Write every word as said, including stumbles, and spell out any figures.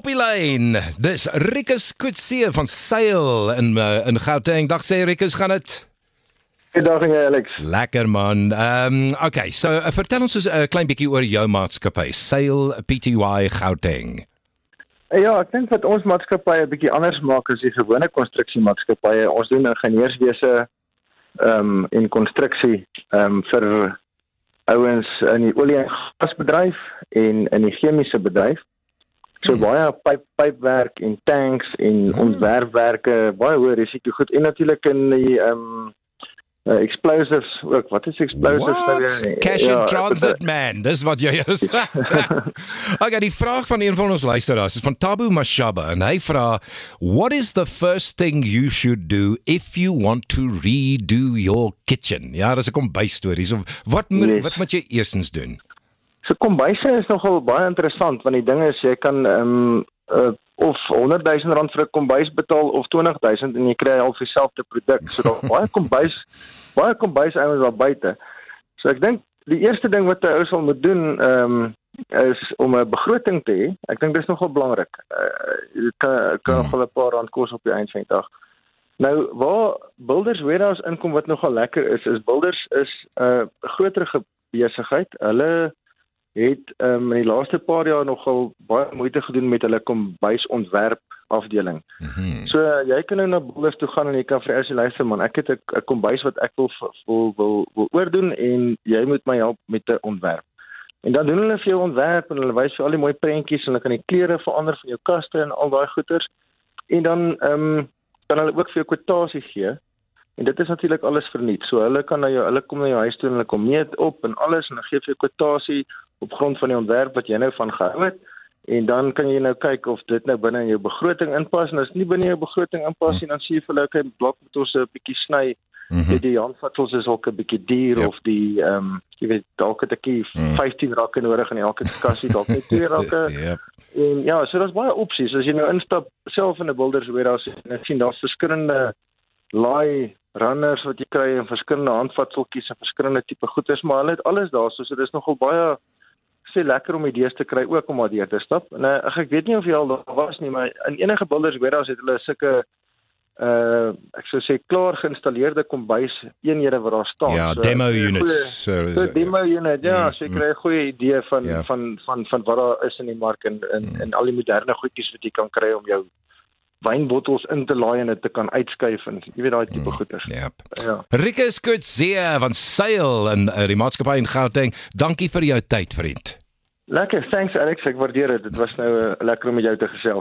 Op die lyn, dis Rikus Coetzee van Sail in, uh, in Gauteng. Dag sê Rikus, gaan het? Goeiedag Alex. Lekker man. Um, okay, so uh, vertel ons 'n uh, klein bietjie oor jou maatskappy, Sail Pty Gauteng. Ja, ek dink dat ons maatskappy 'n bietjie anders maak as die gewone konstruksiemaatskappye. Ons doen ingenieurswese um, en konstruksie um, vir ouens in die olie- en gasbedryf en in die chemiese bedryf. So hmm. baie pyp, pypwerk en tanks en hmm. ontwerpwerke, baie hoë risiko goed en natuurlik in die um, uh, explosives ook. Wat is explosives nou weer? Cash ja, in transit man, dis wat jy is. Okay, die vraag van een van ons luisteraars is van Tabu Mashaba en hy vra, what is the first thing you should do if you want to redo your kitchen? Ja, dis 'n kombuisstorie. So wat moet yes. wat moet jy eerstens doen? So kombuise is nogal baie interessant, want die ding is, jy kan um, uh, of honderd duisend rand vir 'n kombuis betaal, of twintig duisend en jy kry al vir dieselfde produk. So daar baie kombuis, baie kombuis ouens daar buite. So ek dink, die eerste ding wat 'n ou sal moet doen, um, is om 'n begroting te hê. Ek dink dis nogal belangrik. Uh, dit kan, kan nogal hmm. 'n paar rand kos op die eind van die dag. Nou, waar Builders Warehouse inkom wat nogal lekker is, is Builders is 'n uh, groterige besigheid. Hulle het um, in die laaste paar jaar nogal baie moeite gedoen met hulle kombuisontwerp afdeling. Mm-hmm. So uh, jy kan nou na Builders toe gaan en jy kan vir ou sê, luister man, ek het 'n kombuis wat ek wil wil wil, wil oordoen en jy moet my help met 'n ontwerp. En dan doen hulle vir jou ontwerp en hulle wys vir al die mooi prentjies en hulle kan die kleure verander van jou kaste en al daai goeders. En dan ehm um, kan hulle ook vir jou kwotasie gee. En dit is natuurlik alles verniet. So hulle kan na jou hulle kom na jou huis toe en hulle kom meet op en alles en dan gee vir jou kwotasie op grond van die ontwerp wat jy nou van gehou het. En dan kan jy nou kyk of dit nou binne in jou begroting inpas en as dit nie binne jou begroting inpas nie, dan sê jy vir hulle, okay, blok moet ons 'n bietjie sny. Mm-hmm. Die handvatsels is ook 'n bietjie duur yep. of die ehm um, jy weet dalk het ek mm. vyftien rakke nodig in elke kassie, dalk net twee rakke. yep. En ja, so daar's baie opsies. As jy nou instap self in 'n Builders Warehouse en ek sien daar's verskillende laai runners wat jy kry en verskillende handvatseltjies en verskillende tipe goeders, maar hulle het alles daar, so, so dis nogal baie sê lekker om idees te kry ook om daar deur te stap. En uh, ek weet nie of jy al daar was nie, maar in enige Builders Warehouse het hulle sulke uh ek sou sê klaar geïnstalleerde kombuis eenhede wat daar staan. Ja, so, demo units. Goeie, so, so demo unit, ja, mm, so jy kry 'n goeie idee van, yeah. van van van wat daar is in die mark en en, mm. en al die moderne goedjies wat jy kan kry om jou wynbottels in te laai en dit te kan uitskuif en jy weet daai tipe mm, goeders. Yep. Ja. Rikus Coetzee van Sail in uh, die maatskappy in Gauteng. Dankie vir jou tyd, vriend. Lekker, thanks Alex, ek waardeer dit. Dit was nou uh, lekker om met jou te gesels.